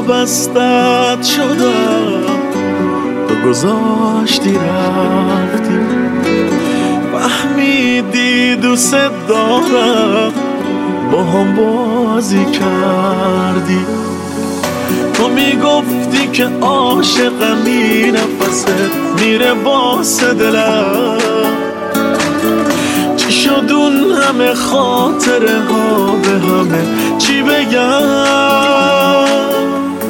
وابستت شدم، تو گذاشتی رفتی، فهمیدی دوست دارم، با هم بازی کردی. تو میگفتی که عاشقمی، نفست میره واسه دلم. چی شد اون همه خاطره ها، به همه چی بگم؟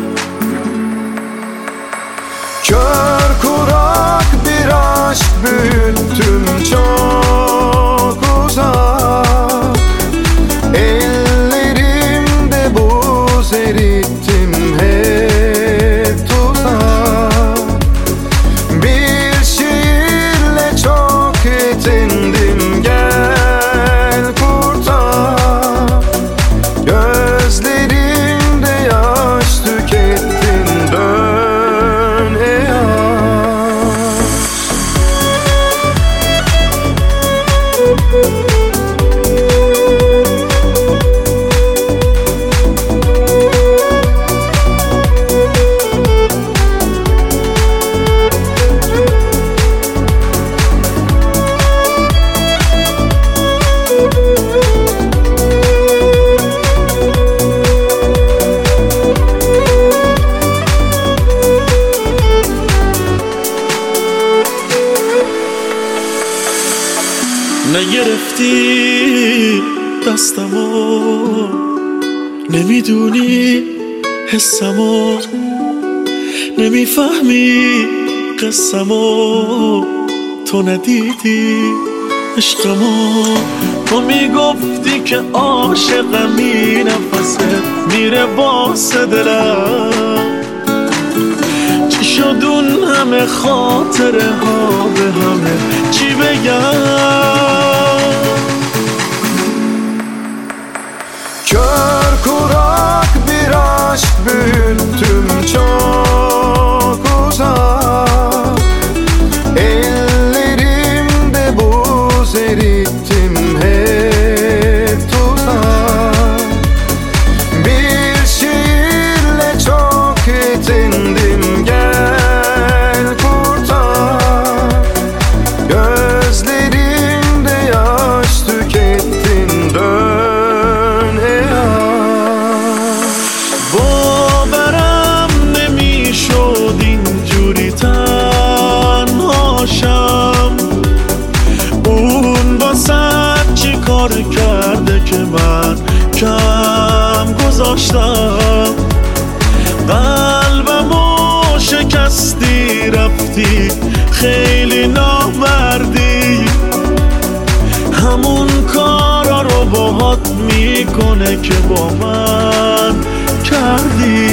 Kör kurak bir aşk büyüttüm çok uzak, ellerimde buz erittim hep tuzak. Bir şiirle çok yetindim, gel kurtar. Gözlerimde yaş tükettim, dön ey نگرفتی دستمو، نمیدونی حسمو، نمیفهمی قصمو، تو ندیدی عشقمو. تو میگفتی که عاشقمی، نفست میره واسه دلم. چی شد اون همه خاطره ها، به همه چی بگم؟ Kör kurak bir aşk büyüttüm çok uzak, ellerimde buz erittim hep tuzak. Bir şiirle çok yetindim, gel kurtar. Gözlerimde yaş tükettin, dön ey باورم نمیشد اینجوری تنهاشم. اون واسه چی کار کرده که من کم گذاشتم؟ قلبمو شکستی رفتی، خیلی نامردی. همون کارا رو باهات میکنه که با من کردی.